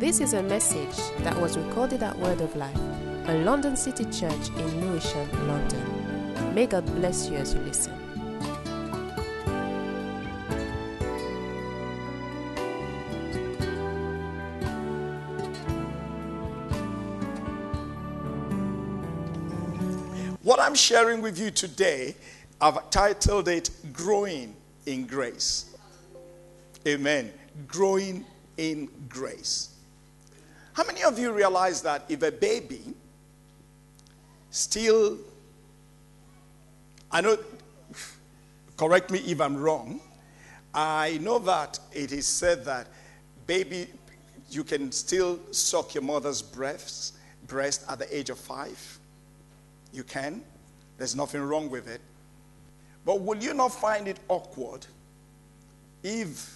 This is a message that was recorded at Word of Life, a London City church in Lewisham, London. May God bless you as you listen. What I'm sharing with you today, I've titled it Growing in Grace. Amen. Growing in Grace. How many of you realize that if a baby still, I know, correct me if I'm wrong, I know that it is said that baby, you can still suck your mother's breast at the age of 5. You can. There's nothing wrong with it. But will you not find it awkward if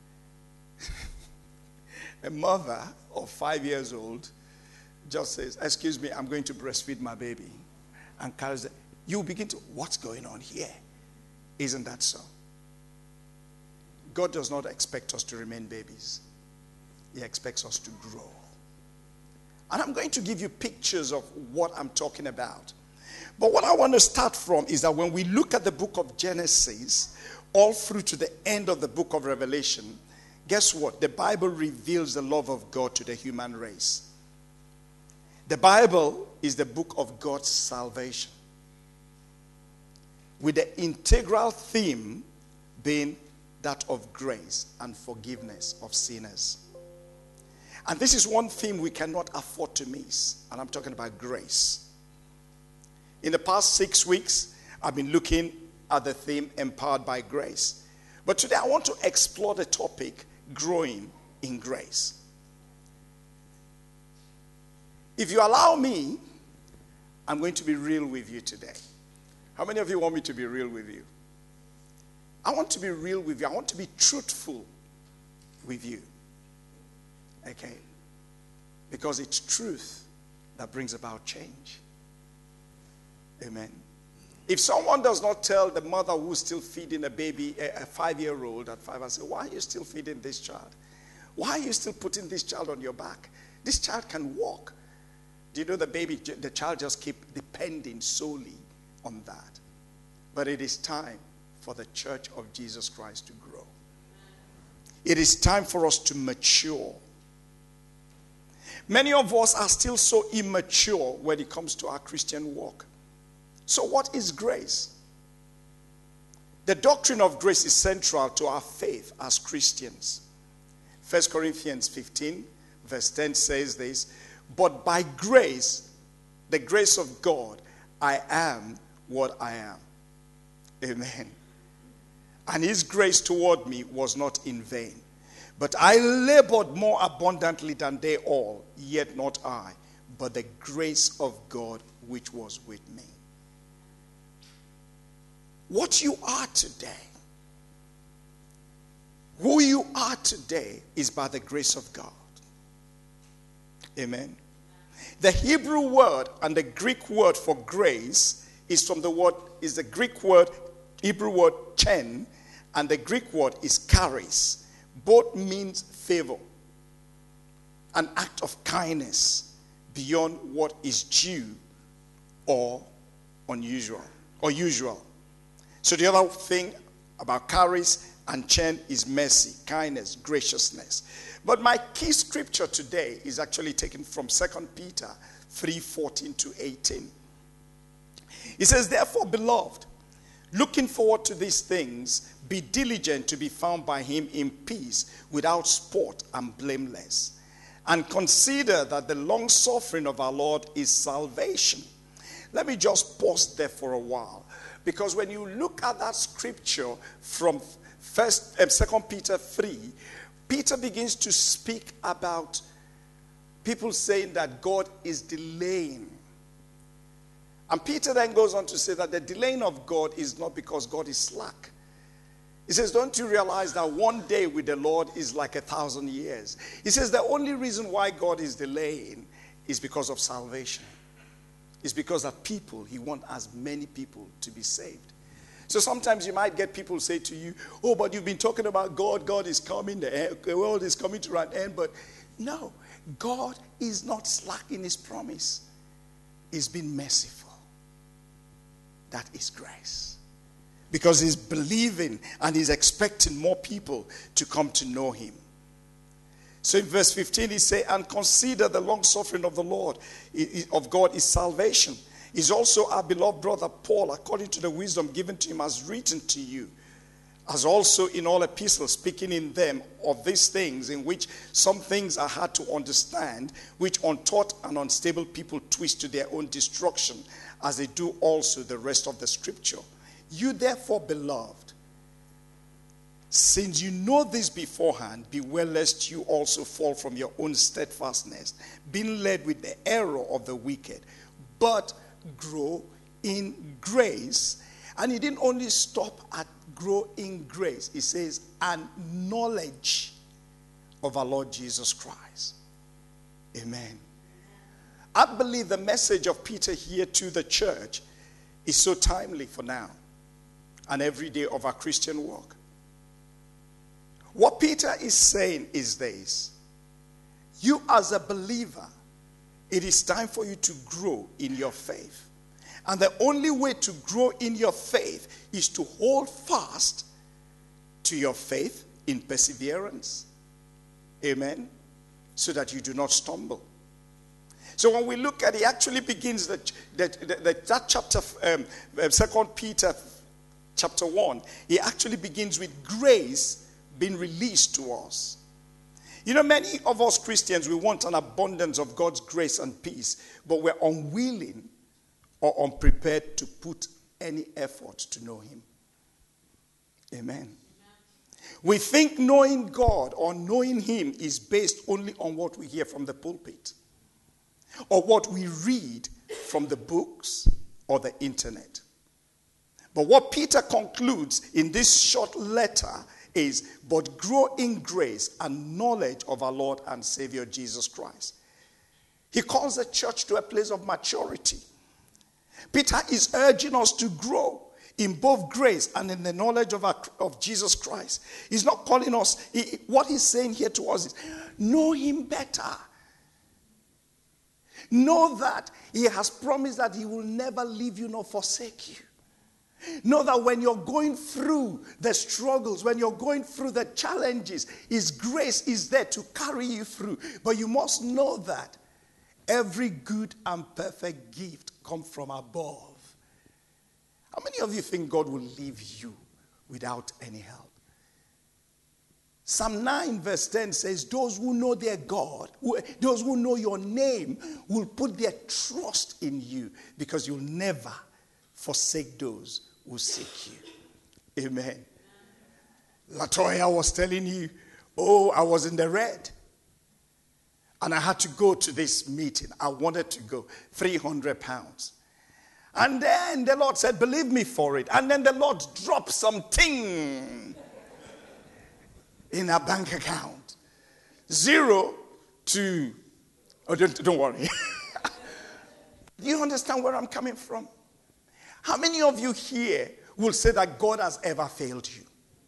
a mother of 5 years old just says, "Excuse me, I'm going to breastfeed my baby," and carries it? You begin to, what's going on here? Isn't that so? God does not expect us to remain babies. He expects us to grow. And I'm going to give you pictures of what I'm talking about. But what I want to start from is that when we look at the book of Genesis, all through to the end of the book of Revelation, guess what? The Bible reveals the love of God to the human race. The Bible is the book of God's salvation, with the integral theme being that of grace and forgiveness of sinners. And this is one theme we cannot afford to miss, and I'm talking about grace. In the past 6 weeks, I've been looking at the theme Empowered by Grace. But today I want to explore the topic Growing in Grace. If you allow me, I'm going to be real with you today. How many of you want me to be real with you? I want to be real with you. I want to be truthful with you. Okay? Because it's truth that brings about change. Amen. If someone does not tell the mother who's still feeding a baby, a 5-year-old at 5, I say, "Why are you still feeding this child? Why are you still putting this child on your back? This child can walk." Do you know the child just keep depending solely on that? But it is time for the church of Jesus Christ to grow. It is time for us to mature. Many of us are still so immature when it comes to our Christian walk. So what is grace? The doctrine of grace is central to our faith as Christians. 1 Corinthians 15 verse 10 says this, "But by grace, the grace of God, I am what I am." Amen. "And his grace toward me was not in vain. But I labored more abundantly than they all, yet not I, but the grace of God which was with me." What you are today, who you are today, is by the grace of God. Amen. The Hebrew word and the Greek word for grace is the Greek word, Hebrew word chen, and the Greek word is charis. Both means favor, an act of kindness beyond what is due or unusual or usual. So the other thing about charis and chen is mercy, kindness, graciousness. But my key scripture today is actually taken from 2 Peter 3:14 to 18. It says, "Therefore, beloved, looking forward to these things, be diligent to be found by him in peace, without spot and blameless. And consider that the long suffering of our Lord is salvation." Let me just pause there for a while. Because when you look at that scripture from 2 Peter 3, Peter begins to speak about people saying that God is delaying. And Peter then goes on to say that the delaying of God is not because God is slack. He says, "Don't you realize that one day with the Lord is like 1,000 years?" He says the only reason why God is delaying is because of salvation. It's because that he wants as many people to be saved. So sometimes you might get people say to you, "Oh, but you've been talking about God. God is coming. The world is coming to an end." But no, God is not slack in his promise. He's been merciful. That is grace. Because he's believing and he's expecting more people to come to know him. So in verse 15 he says, and consider the long suffering of the Lord, of God is salvation. Is also our beloved brother Paul, according to the wisdom given to him, has written to you, as also in all epistles, speaking in them of these things, in which some things are hard to understand, which untaught and unstable people twist to their own destruction, as they do also the rest of the scripture. You therefore, beloved, since you know this beforehand, beware lest you also fall from your own steadfastness, being led with the error of the wicked, but grow in grace. And he didn't only stop at grow in grace. He says, and knowledge of our Lord Jesus Christ. Amen. I believe the message of Peter here to the church is so timely for now and every day of our Christian walk. What Peter is saying is this: you as a believer, it is time for you to grow in your faith. And the only way to grow in your faith is to hold fast to your faith in perseverance. Amen. So that you do not stumble. So when we look at it, actually begins that chapter, 2 Peter chapter 1, it actually begins with grace being released to us. You know, many of us Christians, we want an abundance of God's grace and peace, but we're unwilling or unprepared to put any effort to know him. Amen. We think knowing God or knowing him is based only on what we hear from the pulpit or what we read from the books or the internet. But what Peter concludes in this short letter is, but grow in grace and knowledge of our Lord and Savior Jesus Christ. He calls the church to a place of maturity. Peter is urging us to grow in both grace and in the knowledge of Jesus Christ. He's not calling us, what he's saying here to us is, know him better. Know that he has promised that he will never leave you nor forsake you. Know that when you're going through the struggles, when you're going through the challenges, his grace is there to carry you through. But you must know that every good and perfect gift comes from above. How many of you think God will leave you without any help? Psalm 9 verse 10 says, those who know their God, those who know your name, will put their trust in you, because you'll never forsake those who seek you. Amen. Latoya was telling you, I was in the red. And I had to go to this meeting. I wanted to go. 300 pounds. And then the Lord said, believe me for it. And then the Lord dropped something in a bank account. 0 to... Oh, don't worry. Do you understand where I'm coming from? How many of you here will say that God has ever failed you?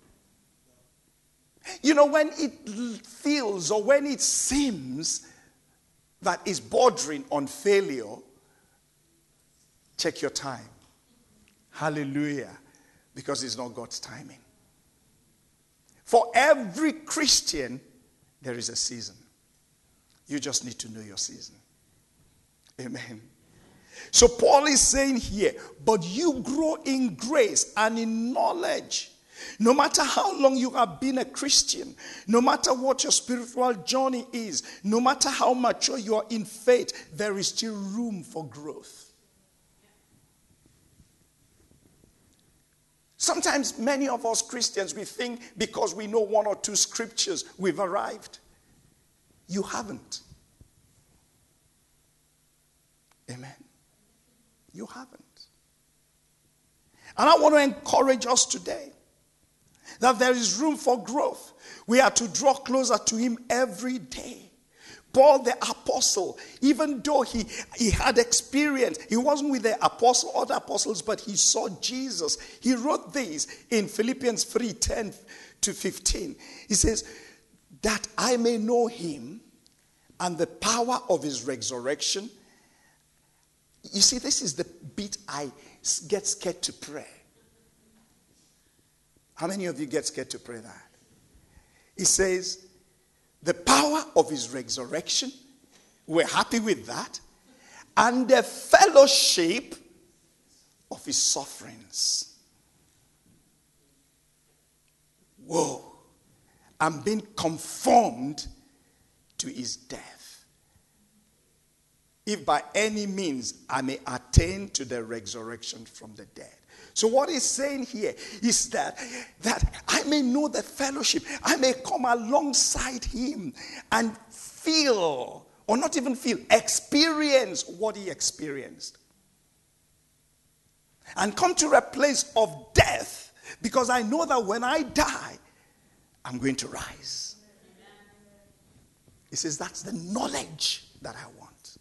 You know, when it feels or when it seems that it's bordering on failure, check your time. Hallelujah. Because it's not God's timing. For every Christian, there is a season. You just need to know your season. Amen. So Paul is saying here, but you grow in grace and in knowledge. No matter how long you have been a Christian, no matter what your spiritual journey is, no matter how mature you are in faith, there is still room for growth. Sometimes many of us Christians, we think because we know 1 or 2 scriptures, we've arrived. You haven't. Amen. You haven't. And I want to encourage us today that there is room for growth. We are to draw closer to him every day. Paul the apostle, even though he had experience, he wasn't with the other apostles, but he saw Jesus. He wrote this in Philippians 3:10 to 15. He says, that I may know him and the power of his resurrection. You see, this is the bit I get scared to pray. How many of you get scared to pray that? He says, the power of his resurrection, we're happy with that, and the fellowship of his sufferings. Whoa. I'm being conformed to his death, if by any means I may attain to the resurrection from the dead. So what he's saying here is that I may know the fellowship. I may come alongside him and feel, or not even feel, experience what he experienced. And come to a place of death, because I know that when I die, I'm going to rise. He says that's the knowledge that I want.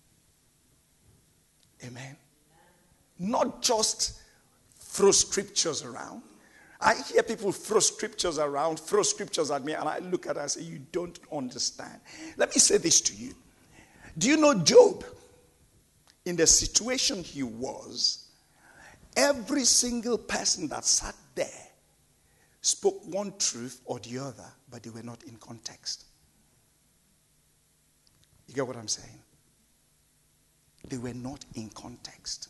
Amen. Not just throw scriptures around. I hear people throw scriptures around, throw scriptures at me, and I look at it and say, you don't understand. Let me say this to you. Do you know Job? In the situation he was, every single person that sat there spoke one truth or the other, but they were not in context. You get what I'm saying? They were not in context.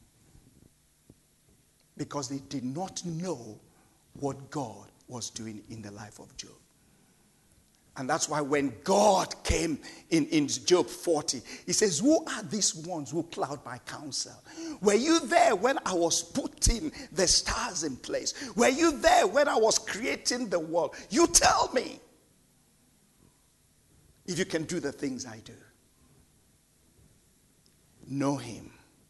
Because they did not know what God was doing in the life of Job. And that's why when God came in Job 40, he says, who are these ones who cloud my counsel? Were you there when I was putting the stars in place? Were you there when I was creating the world? You tell me if you can do the things I do. Know him.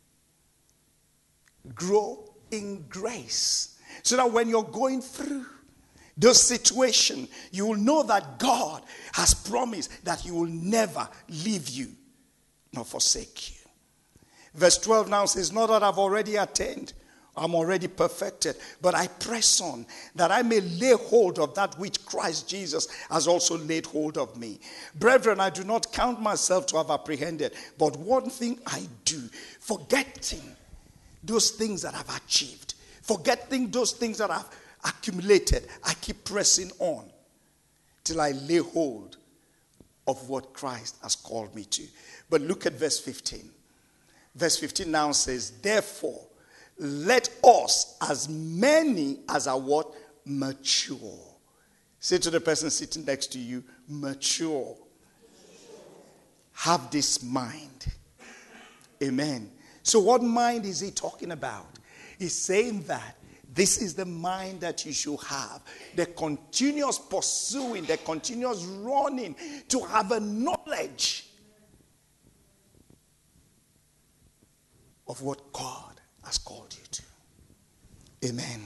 Grow in grace, so that when you're going through those situations, you will know that God has promised that he will never leave you nor forsake you. Verse 12 now says, not that I've already attained, I'm already perfected, but I press on that I may lay hold of that which Christ Jesus has also laid hold of me. Brethren, I do not count myself to have apprehended, but one thing I do, forgetting those things that I've achieved, forgetting those things that I've accumulated, I keep pressing on till I lay hold of what Christ has called me to. But look at verse 15. Verse 15 now says, therefore, let us, as many as are what? Mature. Say to the person sitting next to you, mature. Have this mind. Amen. So what mind is he talking about? He's saying that this is the mind that you should have. The continuous pursuing, the continuous running to have a knowledge of what God has called you to. Amen.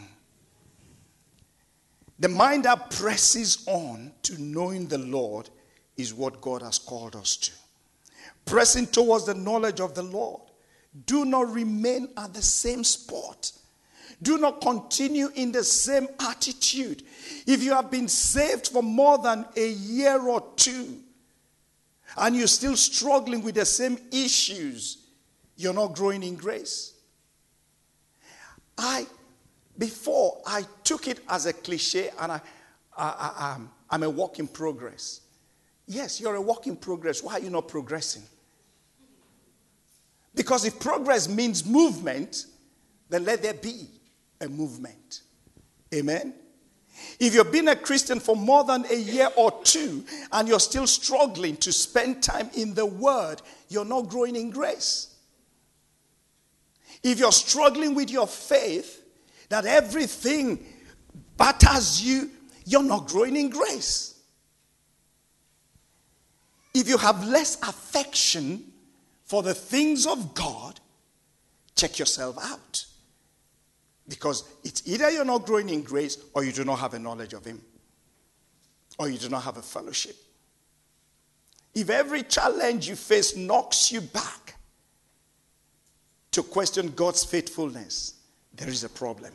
The mind that presses on to knowing the Lord is what God has called us to. Pressing towards the knowledge of the Lord. Do not remain at the same spot. Do not continue in the same attitude. If you have been saved for more than a year or two, and you're still struggling with the same issues, you're not growing in grace. Before I took it as a cliche, and I'm a work in progress. Yes, you're a work in progress. Why are you not progressing? Because if progress means movement, then let there be a movement. Amen? If you've been a Christian for more than a year or two and you're still struggling to spend time in the Word, you're not growing in grace. If you're struggling with your faith, that everything batters you, you're not growing in grace. If you have less affection for the things of God, check yourself out. Because it's either you're not growing in grace or you do not have a knowledge of him. Or you do not have a fellowship. If every challenge you face knocks you back to question God's faithfulness, there is a problem.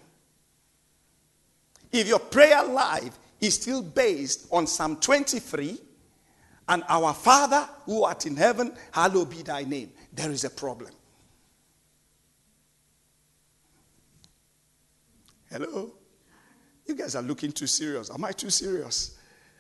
If your prayer life is still based on Psalm 23 and our Father who art in heaven, hallowed be thy name, there is a problem. Hello? You guys are looking too serious. Am I too serious?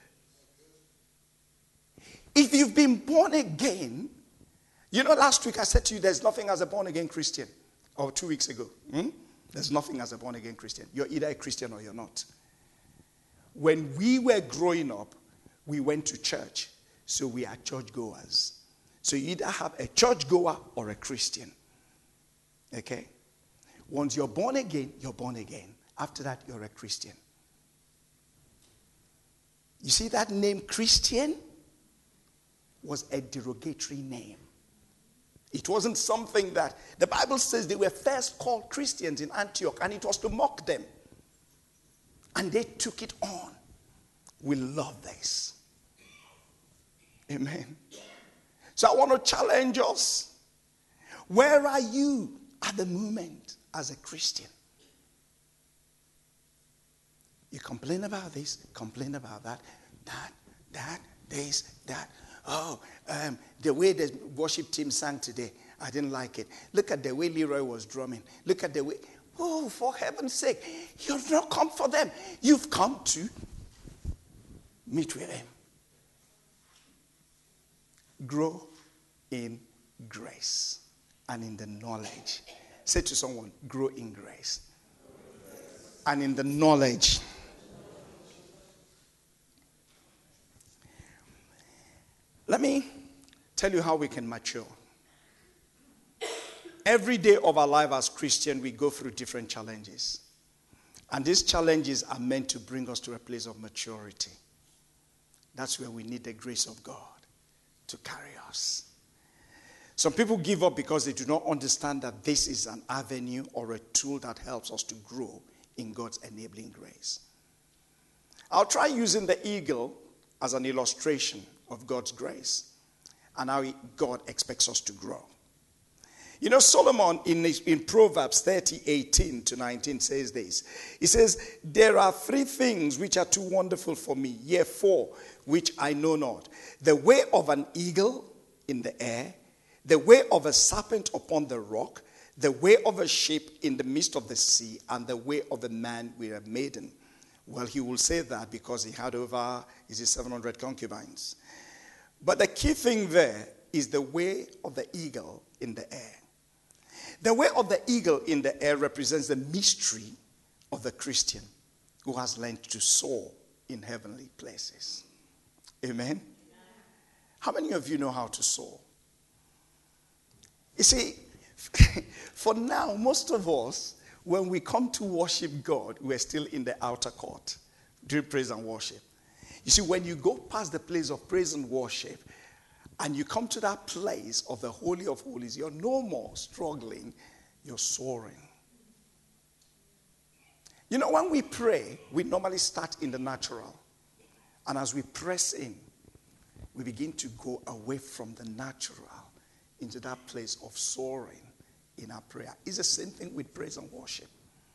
If you've been born again, you know, last week I said to you, there's nothing as a born-again Christian. Or 2 weeks ago. There's nothing as a born-again Christian. You're either a Christian or you're not. When we were growing up, we went to church. So we are churchgoers. So you either have a churchgoer or a Christian. Okay? Once you're born again, you're born again. After that, you're a Christian. You see that name Christian was a derogatory name. It wasn't something that, the Bible says they were first called Christians in Antioch, and it was to mock them. And they took it on. We love this. Amen. So I want to challenge us. Where are you at the moment as a Christian? You complain about this, complain about that, this, that. Oh, the way the worship team sang today, I didn't like it. Look at the way Leroy was drumming. Look at the way. Oh, for heaven's sake, you've not come for them. You've come to meet with them. Grow in grace and in the knowledge. Say to someone, grow in grace and in the knowledge. Let me tell you how we can mature. Every day of our life as Christians, we go through different challenges. And these challenges are meant to bring us to a place of maturity. That's where we need the grace of God to carry us. Some people give up because they do not understand that this is an avenue or a tool that helps us to grow in God's enabling grace. I'll try using the eagle as an illustration of God's grace and how God expects us to grow. You know, Solomon in Proverbs 30:18-19 says this. He says, there are 3 things which are too wonderful for me, yea, 4 which I know not. The way of an eagle in the air, the way of a serpent upon the rock, the way of a ship in the midst of the sea, and the way of a man with a maiden. Well, he will say that because he had over, 700 concubines. But the key thing there is the way of the eagle in the air. The way of the eagle in the air represents the mystery of the Christian who has learned to soar in heavenly places. Amen? How many of you know how to soar? You see, for now, most of us, when we come to worship God, we're still in the outer court doing praise and worship. You see, when you go past the place of praise and worship and you come to that place of the Holy of Holies, you're no more struggling, you're soaring. You know, when we pray, we normally start in the natural. And as we press in, we begin to go away from the natural into that place of soaring in our prayer. It's the same thing with praise and worship.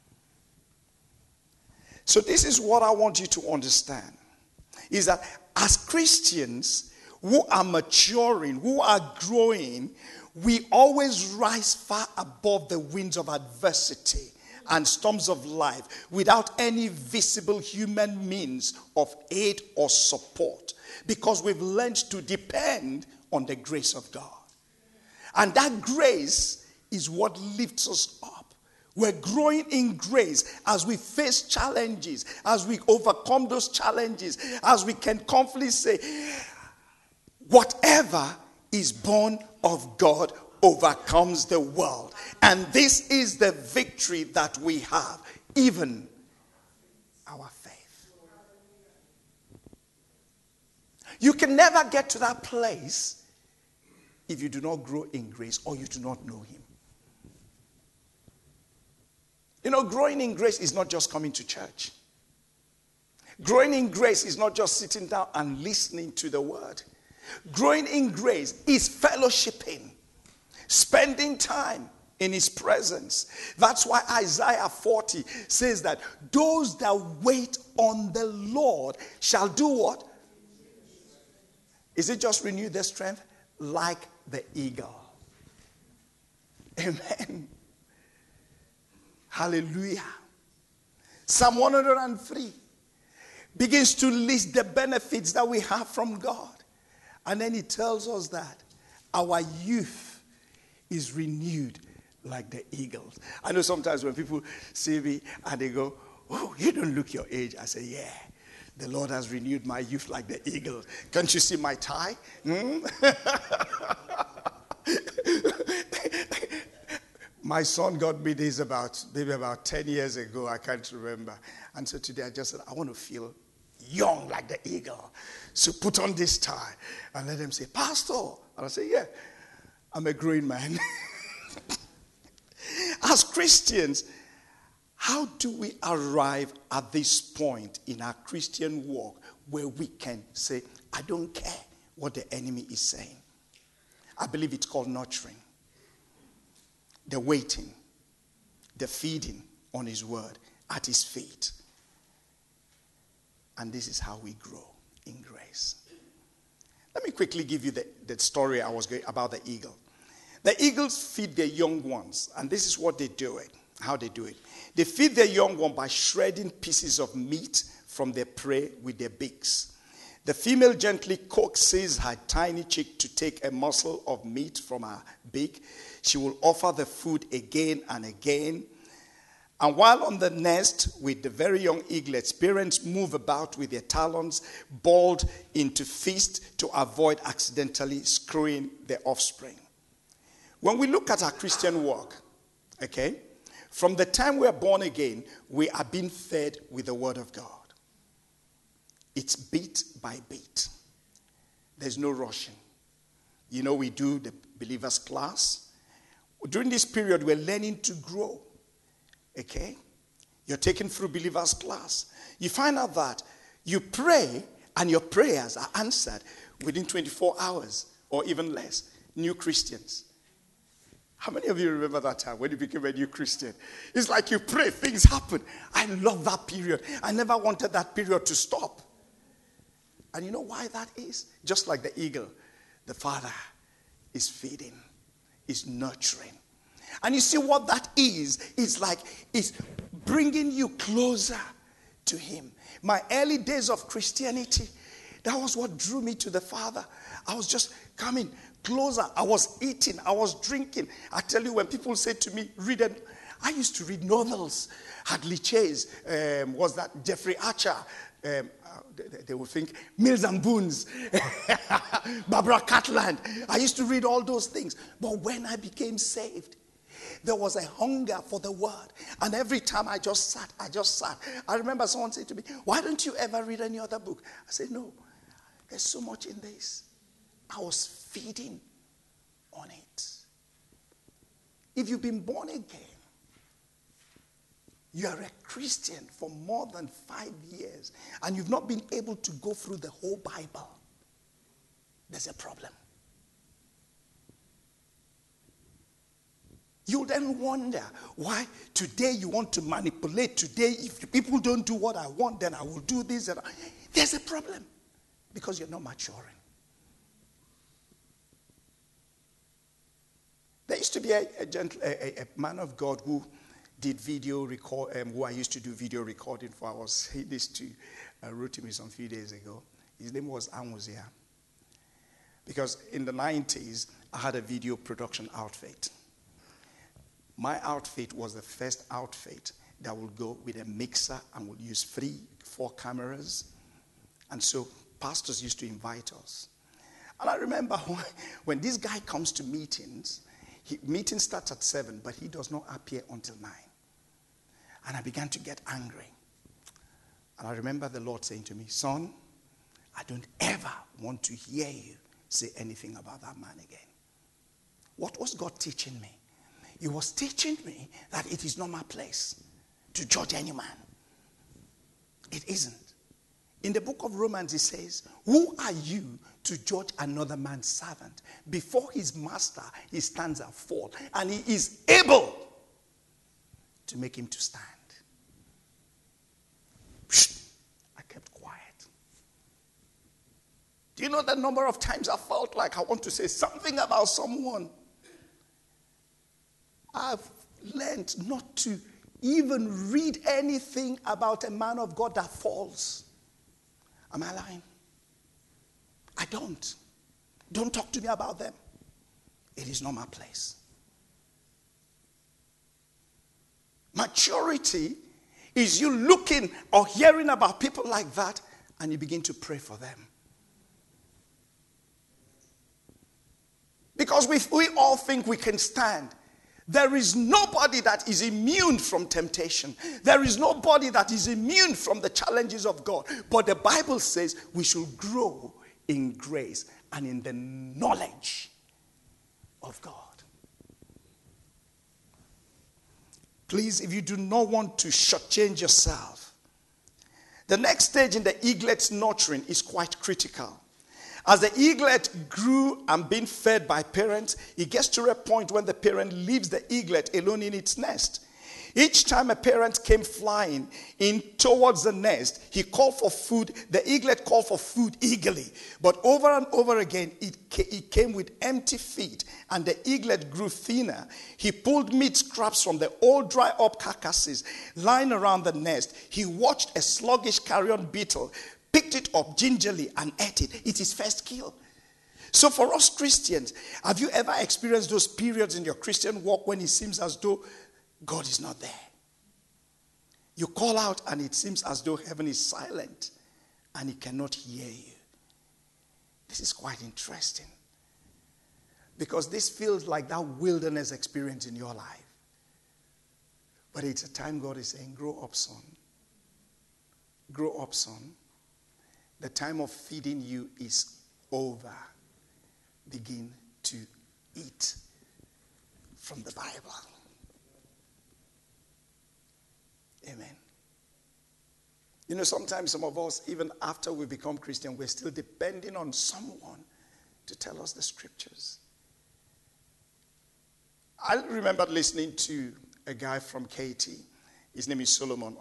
So this is what I want you to understand, is that as Christians who are maturing, who are growing, we always rise far above the winds of adversity and storms of life without any visible human means of aid or support, because we've learned to depend on the grace of God. And that grace is what lifts us up. We're growing in grace as we face challenges, as we overcome those challenges, as we can confidently say, whatever is born of God overcomes the world. And this is the victory that we have, even our faith. You can never get to that place if you do not grow in grace or you do not know him. You know, growing in grace is not just coming to church. Growing in grace is not just sitting down and listening to the word. Growing in grace is fellowshipping, spending time in his presence. That's why Isaiah 40 says that those that wait on the Lord shall do what? Is it just renew their strength? Like the eagle. Amen. Hallelujah. Psalm 103 begins to list the benefits that we have from God. And then he tells us that our youth is renewed like the eagles. I know sometimes when people see me and they go, "Oh, you don't look your age." I say, "Yeah, the Lord has renewed my youth like the eagle. Can't you see my tie?" My son got me this maybe about 10 years ago. I can't remember. And so today I just said, I want to feel young like the eagle. So put on this tie. And let them say, "Pastor." And I say, "Yeah, I'm a growing man." As Christians, how do we arrive at this point in our Christian walk where we can say, "I don't care what the enemy is saying"? I believe it's called nurturing. The waiting, the feeding on his word at his feet. And this is how we grow in grace. Let me quickly give you the story I was going about the eagle. The eagles feed their young ones, and this is what they do it. How they do it. They feed their young one by shredding pieces of meat from their prey with their beaks. The female gently coaxes her tiny chick to take a morsel of meat from her beak. She will offer the food again and again. And while on the nest with the very young eaglets, parents move about with their talons balled into fists to avoid accidentally screwing their offspring. When we look at our Christian walk, okay, from the time we are born again, we are being fed with the word of God. It's beat by beat. There's no rushing. You know, we do the believers class. During this period, we're learning to grow. Okay? You're taken through believers class. You find out that you pray and your prayers are answered within 24 hours or even less. New Christians. How many of you remember that time when you became a new Christian? It's like you pray, things happen. I love that period. I never wanted that period to stop. And you know why that is? Just like the eagle, the Father is feeding, is nurturing. And you see what that is? It's like it's bringing you closer to him. My early days of Christianity, that was what drew me to the Father. I was just coming closer. I was eating. I was drinking. I tell you, when people say to me, read it, I used to read novels. Hadley Chase, was that Jeffrey Archer? They would think Mills and Boons, Barbara Cartland. I used to read all those things. But when I became saved, there was a hunger for the word. And every time I just sat. I remember someone said to me, "Why don't you ever read any other book?" I said, "No, there's so much in this." I was feeding on it. If you've been born again, you are a Christian for more than 5 years, and you've not been able to go through the whole Bible, there's a problem. You'll then wonder why today you want to manipulate. Today, if people don't do what I want, then I will do this. There's a problem because you're not maturing. There used to be a man of God who did video record, who I used to do video recording for. I was saying this to Rotimi some few days ago. His name was Amuzia. Because in the 90s, I had a video production outfit. My outfit was the first outfit that would go with a mixer and would use 3-4 cameras. And so pastors used to invite us. And I remember when this guy comes to meetings, meeting starts at 7, but he does not appear until 9. And I began to get angry. And I remember the Lord saying to me, "Son, I don't ever want to hear you say anything about that man again." What was God teaching me? He was teaching me that it is not my place to judge any man. It isn't. In the book of Romans, it says, "Who are you to judge another man's servant? Before his master, he stands or fall, and he is able to make him to stand." I kept quiet. Do you know the number of times I felt like I want to say something about someone. I've learned not to even read anything about a man of God that falls. Am I lying? I don't. Don't talk to me about them. It is not my place. Maturity is you looking or hearing about people like that and you begin to pray for them. Because we all think we can stand. There is nobody that is immune from temptation. There is nobody that is immune from the challenges of God. But the Bible says we should grow in grace and in the knowledge of God. Please, if you do not want to shortchange yourself, the next stage in the eaglet's nurturing is quite critical. As the eaglet grew and being fed by parents, it gets to a point when the parent leaves the eaglet alone in its nest. Each time a parent came flying in towards the nest, he called for food. The eaglet called for food eagerly. But over and over again, it came with empty feet, and the eaglet grew thinner. He pulled meat scraps from the old dry-up carcasses lying around the nest. He watched a sluggish carrion beetle, picked it up gingerly and ate it. It's his first kill. So for us Christians, have you ever experienced those periods in your Christian walk when it seems as though God is not there? You call out and it seems as though heaven is silent and it cannot hear you. This is quite interesting. Because this feels like that wilderness experience in your life. But it's a time God is saying, grow up, son. Grow up, son. The time of feeding you is over. Begin to eat from the Bible. Amen. You know, sometimes some of us, even after we become Christian, we're still depending on someone to tell us the scriptures. I remember listening to a guy from KT. His name is Solomon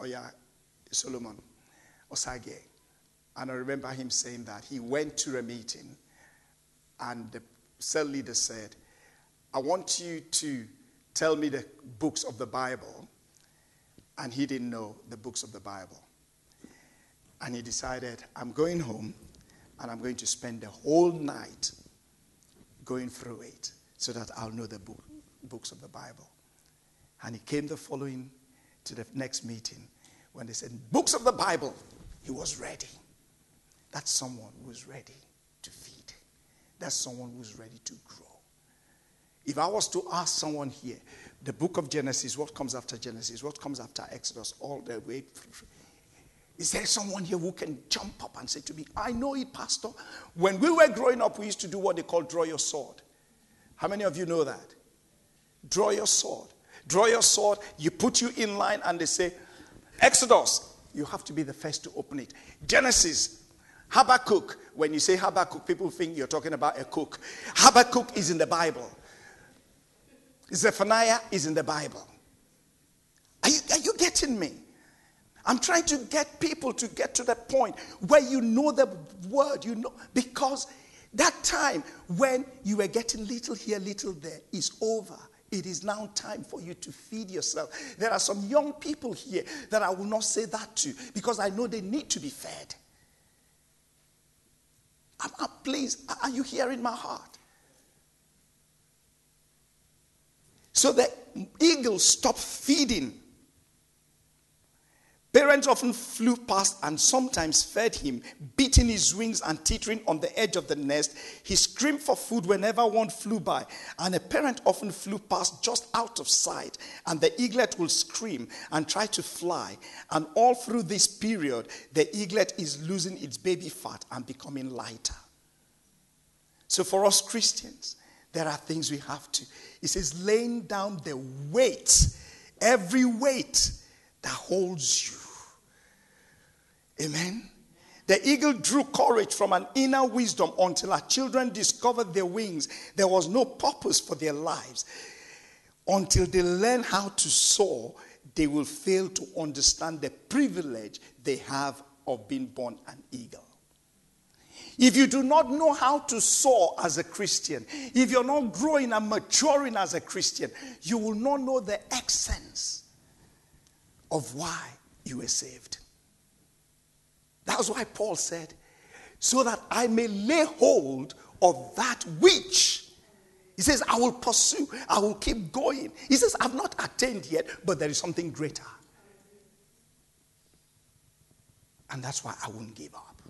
Osage. And I remember him saying that he went to a meeting and the cell leader said, I want you to tell me the books of the Bible. And he didn't know the books of the Bible. And he decided, I'm going home and I'm going to spend the whole night going through it so that I'll know the books of the Bible. And he came to the next meeting when they said, books of the Bible, he was ready. That's someone who's ready to feed. That's someone who's ready to grow. If I was to ask someone here, the book of Genesis, what comes after Genesis? What comes after Exodus? All the way through. Is there someone here who can jump up and say to me, I know it, Pastor. When we were growing up, we used to do what they call draw your sword. How many of you know that? Draw your sword. Draw your sword, you put you in line and they say, Exodus, you have to be the first to open it. Genesis, Habakkuk. When you say Habakkuk, people think you're talking about a cook. Habakkuk is in the Bible. Zephaniah is in the Bible. Are you getting me? I'm trying to get people to get to the point where you know the word, you know, because that time when you were getting little here, little there is over. It is now time for you to feed yourself. There are some young people here that I will not say that to because I know they need to be fed. Please, are you hearing my heart? So the eagle stopped feeding. Parents often flew past and sometimes fed him, beating his wings and teetering on the edge of the nest. He screamed for food whenever one flew by, and a parent often flew past just out of sight, and the eaglet will scream and try to fly. And all through this period, the eaglet is losing its baby fat and becoming lighter. So for us Christians, there are things we have to. It says, laying down the weight, every weight that holds you. Amen. The eagle drew courage from an inner wisdom until our children discovered their wings. There was no purpose for their lives. Until they learn how to soar, they will fail to understand the privilege they have of being born an eagle. If you do not know how to soar as a Christian, if you're not growing and maturing as a Christian, you will not know the essence of why you were saved. That's why Paul said, so that I may lay hold of that which, he says, I will pursue, I will keep going. He says, I've not attained yet, but there is something greater. And that's why I won't give up.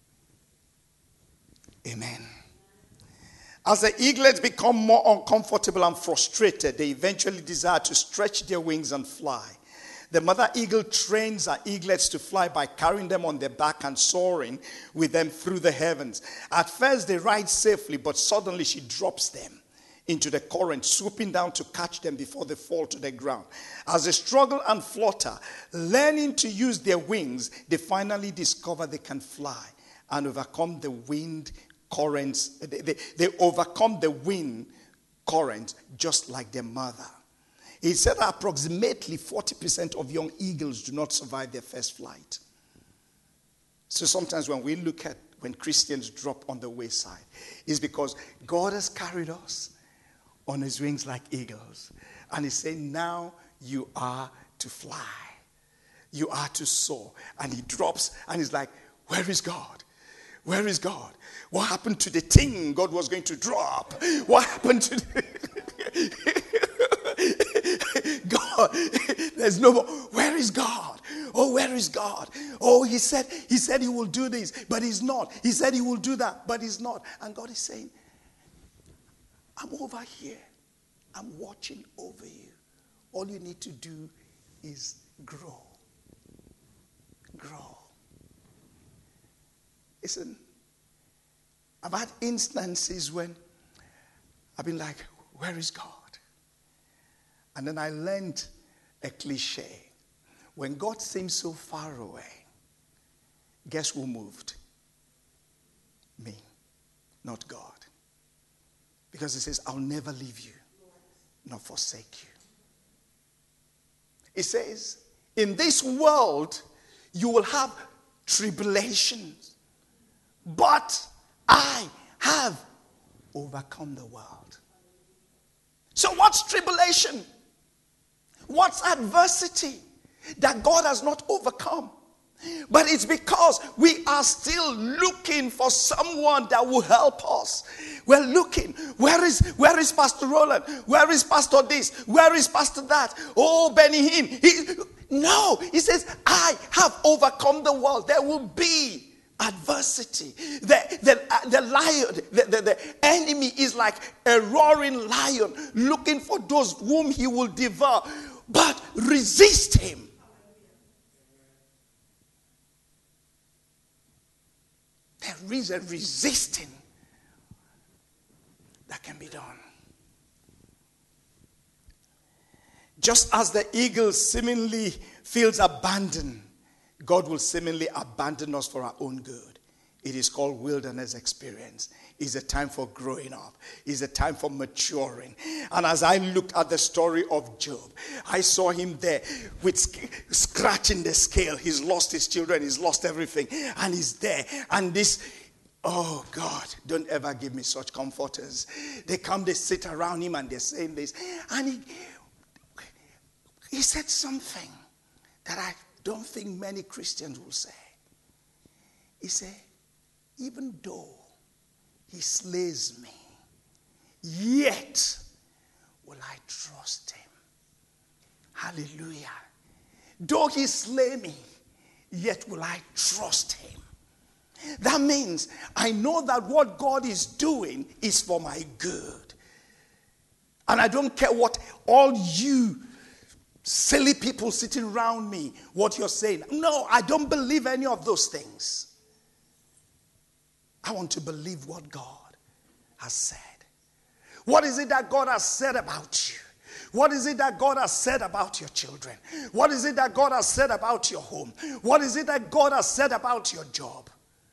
Amen. As the eaglets become more uncomfortable and frustrated, they eventually desire to stretch their wings and fly. The mother eagle trains her eaglets to fly by carrying them on their back and soaring with them through the heavens. At first they ride safely, but suddenly she drops them into the current, swooping down to catch them before they fall to the ground. As they struggle and flutter, learning to use their wings, they finally discover they can fly and overcome the wind currents. They overcome the wind currents just like their mother. He said approximately 40% of young eagles do not survive their first flight. So sometimes when we look at when Christians drop on the wayside, it's because God has carried us on his wings like eagles. And he's saying, now you are to fly. You are to soar. And he drops and he's like, where is God? Where is God? What happened to the thing God was going to drop? What happened to God? There's no more. Where is God? Oh, where is God? Oh, he said he will do this, but he's not. He said he will do that, but he's not. And God is saying, I'm over here. I'm watching over you. All you need to do is grow. Grow. Listen, I've had instances when I've been like, where is God? And then I learned a cliche. When God seems so far away, guess who moved? Me, not God. Because he says, I'll never leave you, nor forsake you. He says, in this world, you will have tribulations. But I have overcome the world. So what's tribulation? What's adversity that God has not overcome? But it's because we are still looking for someone that will help us. We're looking. Where is Pastor Roland? Where is Pastor this? Where is Pastor that? Oh, Benny Hinn. No, he says, I have overcome the world. There will be adversity. The lion, the enemy is like a roaring lion looking for those whom he will devour. But resist him. There is a resisting that can be done. Just as the eagle seemingly feels abandoned, God will seemingly abandon us for our own good. It is called wilderness experience. It's a time for growing up. It's a time for maturing. And as I looked at the story of Job, I saw him there with scratching the scale. He's lost his children. He's lost everything. And he's there. And this, oh God, don't ever give me such comforters. They come, they sit around him and they're saying this. And he said something that I don't think many Christians will say. He said, even though he slays me, yet will I trust him. Hallelujah. Though he slay me, yet will I trust him. That means I know that what God is doing is for my good. And I don't care what all you silly people sitting around me, what you're saying. No, I don't believe any of those things. I want to believe what God has said. What is it that God has said about you? What is it that God has said about your children? What is it that God has said about your home? What is it that God has said about your job?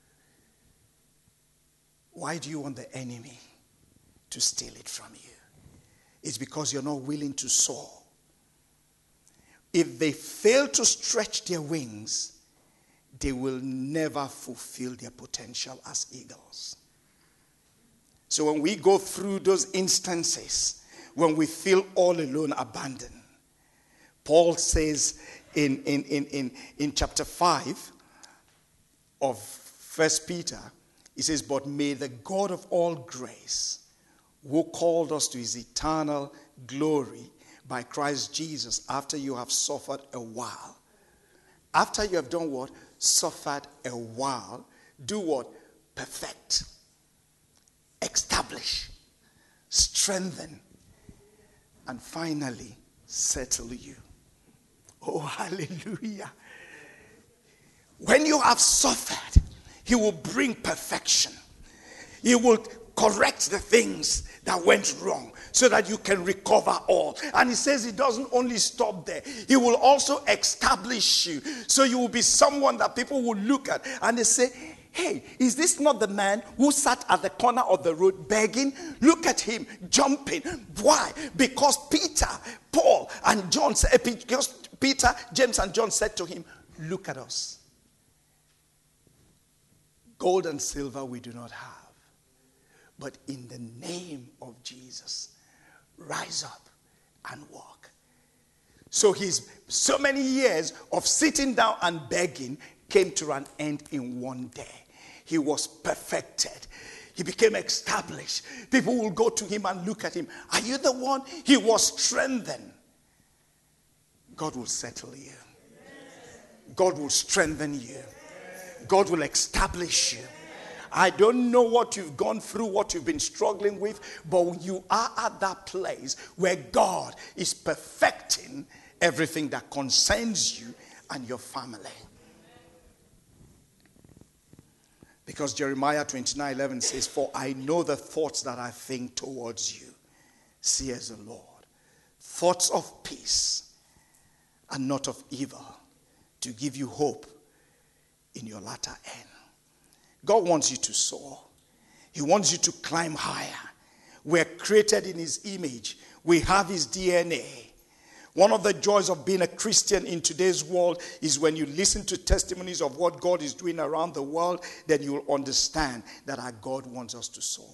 Why do you want the enemy to steal it from you? It's because you're not willing to soar. If they fail to stretch their wings, they will never fulfill their potential as eagles. So when we go through those instances, when we feel all alone, abandoned, Paul says in chapter 5 of 1 Peter, he says, but may the God of all grace, who called us to his eternal glory by Christ Jesus, after you have suffered a while. After you have done what? Suffered a while. Do what? Perfect. Establish. Strengthen. And finally, settle you. Oh, hallelujah. When you have suffered, he will bring perfection. He will correct the things that went wrong so that you can recover all. And he says he doesn't only stop there. He will also establish you. So you will be someone that people will look at and they say, hey, is this not the man who sat at the corner of the road begging? Look at him jumping. Why? Because Peter, Paul, and John, Peter, James, and John said to him, look at us. Gold and silver we do not have. But in the name of Jesus, rise up and walk. So his so many years of sitting down and begging came to an end in one day. He was perfected. He became established. People will go to him and look at him. Are you the one? He was strengthened. God will settle you. God will strengthen you. God will establish you. I don't know what you've gone through, what you've been struggling with, but you are at that place where God is perfecting everything that concerns you and your family. Because Jeremiah 29:11 says, for I know the thoughts that I think towards you, says the Lord. Thoughts of peace and not of evil, to give you hope in your latter end. God wants you to soar. He wants you to climb higher. We're created in his image. We have his DNA. One of the joys of being a Christian in today's world is when you listen to testimonies of what God is doing around the world, then you will understand that our God wants us to soar.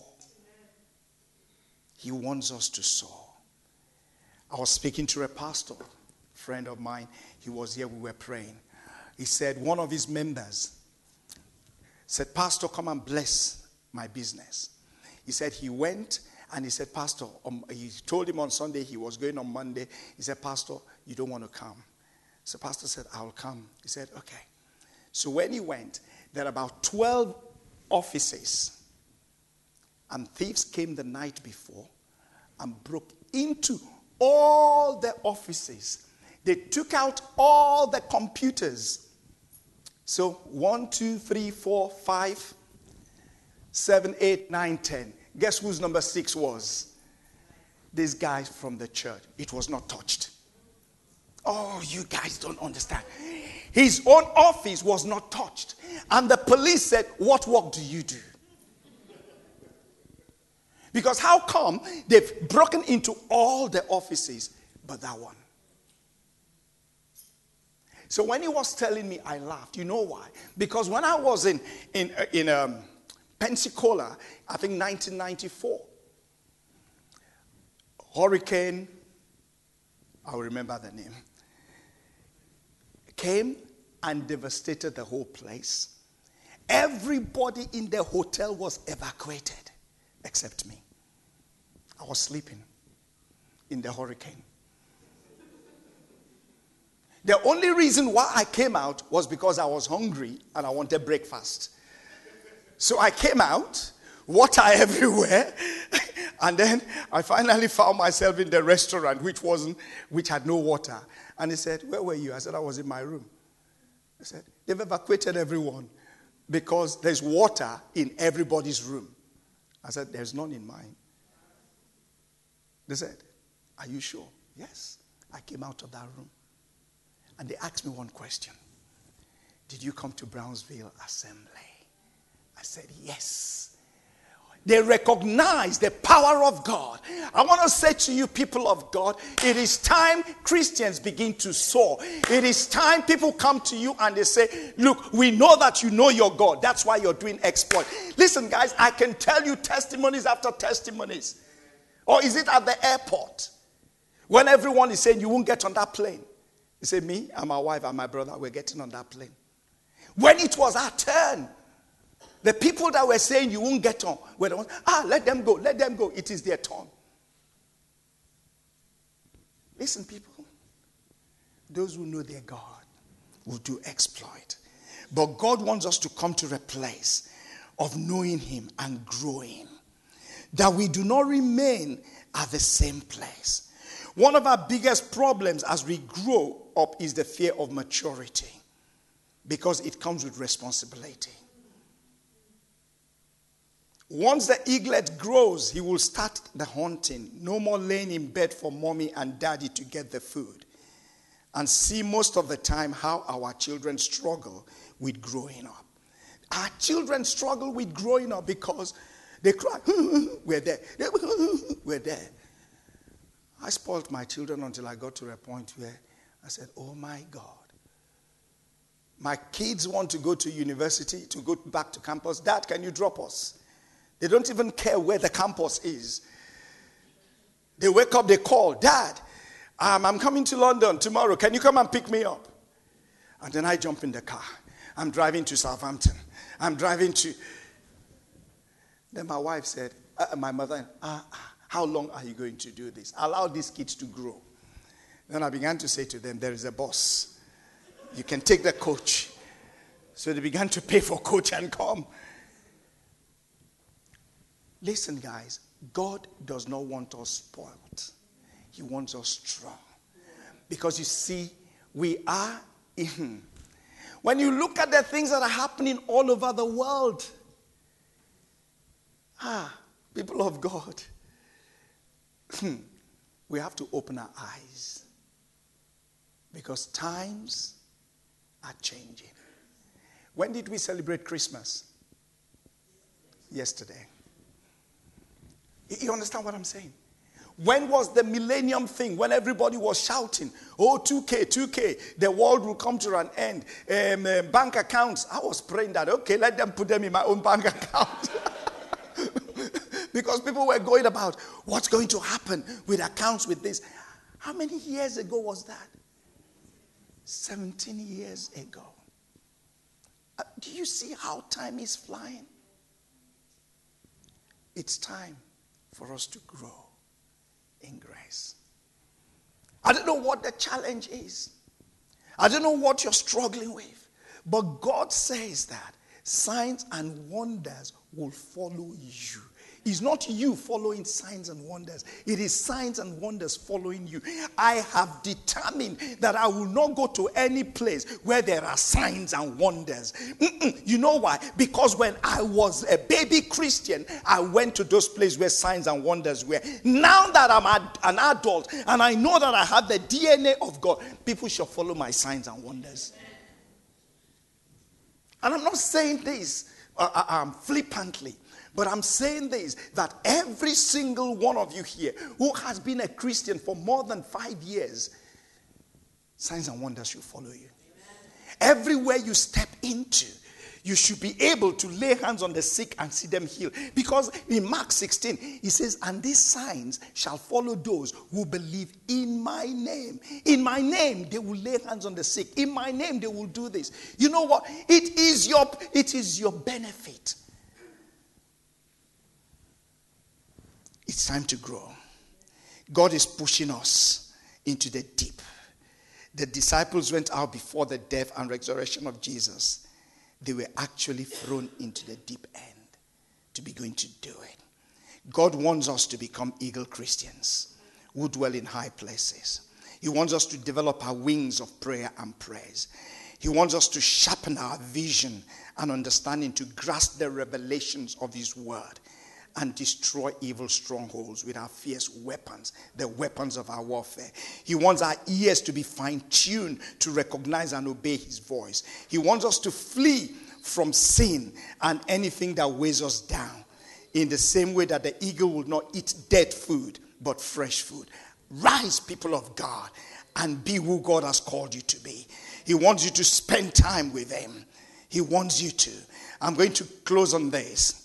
He wants us to soar. I was speaking to a pastor, a friend of mine. He was here, we were praying. He said one of his members said, Pastor, come and bless my business. He said he went and he said, Pastor, he told him on Sunday he was going on Monday. He said, Pastor, you don't want to come. So Pastor said, I'll come. He said, okay. So when he went, there were about 12 offices. And thieves came the night before and broke into all the offices. They took out all the computers. So 1, 2, 3, 4, 5, 7, 8, 9, 10. Guess whose number 6 was? This guy from the church. It was not touched. Oh, you guys don't understand. His own office was not touched. And the police said, what work do you do? Because how come they've broken into all the offices but that one? So when he was telling me, I laughed. You know why? Because when I was in Pensacola, I think 1994, hurricane, I'll remember the name, came and devastated the whole place. Everybody in the hotel was evacuated except me. I was sleeping in the hurricane. The only reason why I came out was because I was hungry and I wanted breakfast. So I came out, water everywhere, and then I finally found myself in the restaurant which had no water. And he said, where were you? I said, I was in my room. I said, they've evacuated everyone because there's water in everybody's room. I said, there's none in mine. They said, are you sure? Yes. I came out of that room. And they asked me one question. Did you come to Brownsville Assembly? I said, yes. They recognize the power of God. I want to say to you, people of God, it is time Christians begin to soar. It is time people come to you and they say, look, we know that you know your God. That's why you're doing exploit. Listen, guys, I can tell you testimonies after testimonies. Or is it at the airport? When everyone is saying, you won't get on that plane. You say, me and my wife and my brother, we're getting on that plane. When it was our turn, the people that were saying you won't get on were the ones, let them go, let them go. It is their turn. Listen, people, those who know their God will do exploit. But God wants us to come to a place of knowing him and growing. That we do not remain at the same place. One of our biggest problems as we grow up is the fear of maturity. Because it comes with responsibility. Once the eaglet grows, he will start the hunting. No more laying in bed for mommy and daddy to get the food. And see most of the time how our children struggle with growing up. Our children struggle with growing up because they cry, we're there. We're there. I spoiled my children until I got to a point where I said, oh my God. My kids want to go to university, to go back to campus. Dad, can you drop us? They don't even care where the campus is. They wake up, they call, Dad, I'm coming to London tomorrow. Can you come and pick me up? And then I jump in the car. I'm driving to Southampton. I'm driving to... Then my wife said, my mother, how long are you going to do this? Allow these kids to grow. Then I began to say to them, there is a boss. You can take the coach. So they began to pay for coach and come. Listen, guys, God does not want us spoiled. He wants us strong. Because you see, we are in. When you look at the things that are happening all over the world, people of God, we have to open our eyes. Because times are changing. When did we celebrate Christmas? Yesterday. You understand what I'm saying? When was the millennium thing? When everybody was shouting, oh, 2K, the world will come to an end. Bank accounts. I was praying that, okay, let them put them in my own bank account. Because people were going about, what's going to happen with accounts with this? How many years ago was that? 17 years ago. Do you see how time is flying? It's time for us to grow in grace. I don't know what the challenge is. I don't know what you're struggling with. But God says that signs and wonders will follow you. It's not you following signs and wonders. It is signs and wonders following you. I have determined that I will not go to any place where there are signs and wonders. You know why? Because when I was a baby Christian, I went to those places where signs and wonders were. Now that I'm an adult and I know that I have the DNA of God, people shall follow my signs and wonders. And I'm not saying this flippantly. But I'm saying this, that every single one of you here who has been a Christian for more than 5 years, signs and wonders should follow you. Amen. Everywhere you step into, you should be able to lay hands on the sick and see them healed. Because in Mark 16, he says, and these signs shall follow those who believe in my name. In my name, they will lay hands on the sick. In my name, they will do this. You know what? It is your benefit. It's time to grow. God is pushing us into the deep. The disciples went out before the death and resurrection of Jesus. They were actually thrown into the deep end to be going to do it. God wants us to become eagle Christians who dwell in high places. He wants us to develop our wings of prayer and praise. He wants us to sharpen our vision and understanding to grasp the revelations of his word and destroy evil strongholds with our fierce weapons, the weapons of our warfare. He wants our ears to be fine-tuned to recognize and obey his voice. He wants us to flee from sin and anything that weighs us down. in the same way that the eagle will not eat dead food, but fresh food. Rise, people of God, and be who God has called you to be. He wants you to spend time with him. He wants you to. I'm going to close on this.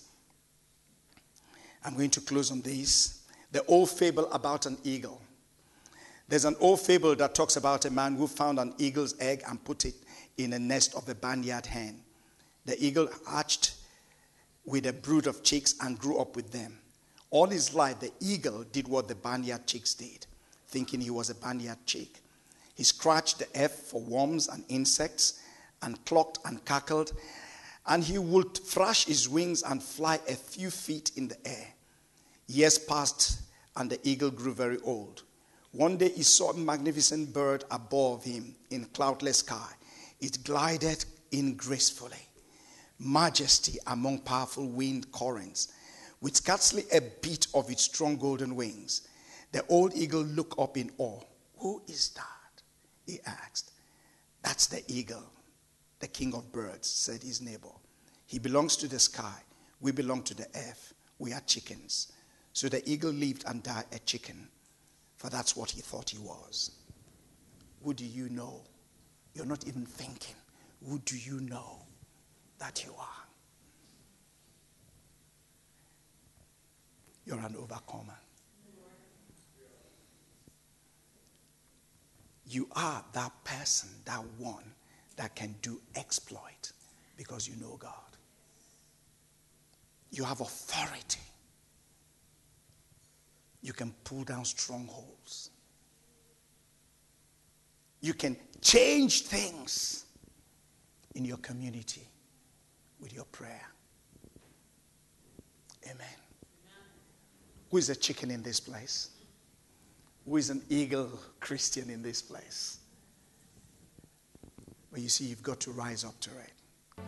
The old fable about an eagle. There's an old fable that talks about a man who found an eagle's egg and put it in a nest of a barnyard hen. The eagle hatched with a brood of chicks and grew up with them. All his life, the eagle did what the barnyard chicks did, thinking he was a barnyard chick. He scratched the earth for worms and insects and clucked and cackled, and he would thrash his wings and fly a few feet in the air. Years passed, and the eagle grew very old. One day he saw a magnificent bird above him in cloudless sky. It glided in gracefully, majesty among powerful wind currents, with scarcely a beat of its strong golden wings. The old eagle looked up in awe. "Who is that?" he asked. "That's the eagle, the king of birds," said his neighbor. "He belongs to the sky. We belong to the earth. We are chickens." So the eagle lived and died a chicken, for that's what he thought he was. Who do you know? You're not even thinking. Who do you know that you are? You're an overcomer. You are that person, that one that can do exploit because you know God. You have authority. You can pull down strongholds. You can change things in your community with your prayer. Amen. Who is a chicken in this place? Who is an eagle Christian in this place? But you see, you've got to rise up to it.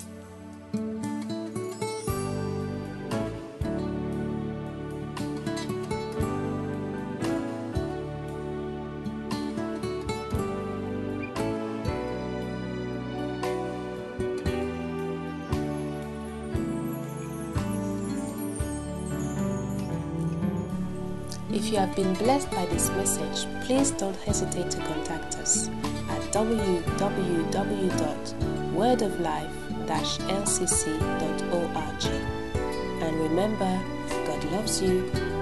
If you have been blessed by this message, please don't hesitate to contact us at www.wordoflife-lcc.org. And remember, God loves you